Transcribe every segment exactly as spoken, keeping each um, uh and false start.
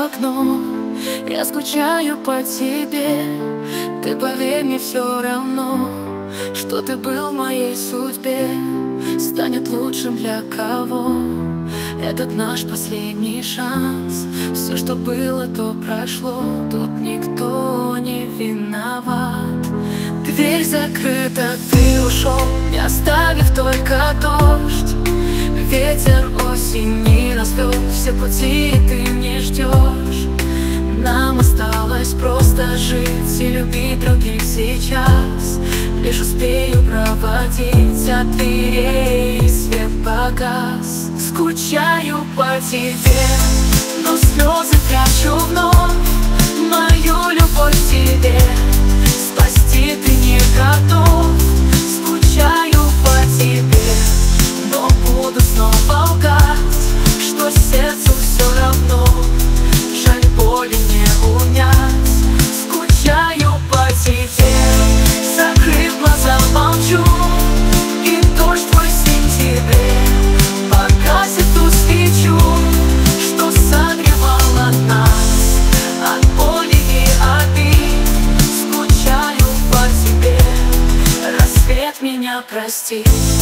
окно. Я скучаю по тебе. Ты поверь, мне все равно, что ты был в моей судьбе. Станет лучшим для кого этот наш последний шанс. Все, что было, то прошло. Тут никто не виноват. Дверь закрыта, ты ушел, не оставив только дождь. Ветер осени развел все пути, и ты не ждешь. Нам осталось просто жить и любить других сейчас. Лишь успею проводить от дверей, свет погас. Скучаю по тебе, но слезы прячу вновь. Мою любовь к тебе спасти ты не готов. Скучаю по тебе, но буду снова лгать, что сердцу все равно. Жаль, боли не унять. Скучаю по тебе, закрыв глаза, молчу. И дождь твой в сентябре погасит ту свечу, что согревала нас от боли и обид. Скучаю по тебе, рассвет, меня прости.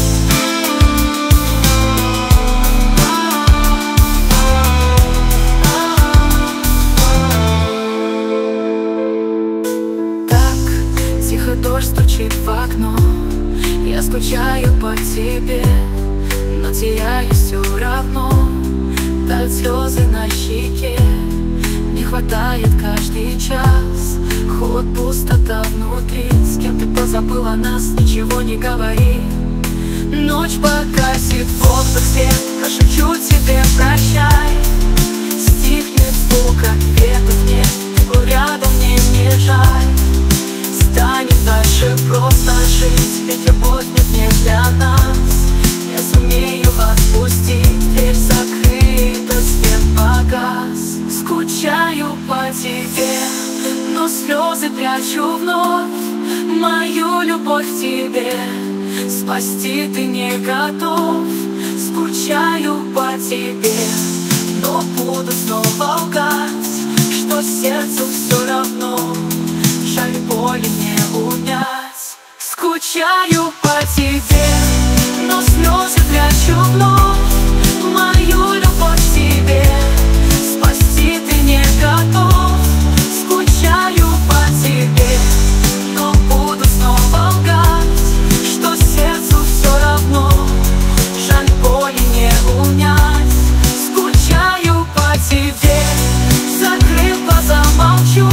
Дождь стучит в окно. Я скучаю по тебе, но теряю все равно. Тают слезы на щеке, не хватает каждый час. Холод, пустота внутри. С кем ты позабыла нас, ничего не говори. Ночь погасит воздух, свет. Прошепчу тебе прощай. Стихнет звук, ответов нет. Ты был рядом, мне не жаль. Станет дальше просто жить, ведь любовь нет не для нас. Я сумею отпустить, дверь закрыта, свет погас. Скучаю по тебе, но слезы прячу вновь. Мою любовь к тебе спасти ты не готов. Скучаю по тебе, но буду снова лгать, что сердцу все равно. Жаль, боли не унять. Скучаю по тебе, но слезы прячу вновь. Мою любовь к тебе спасти ты не готов. Скучаю по тебе, но буду снова лгать, что сердцу все равно. Жаль, боли не унять. Скучаю по тебе, закрыв глаза, молчу.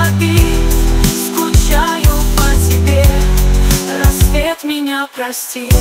Меня прости.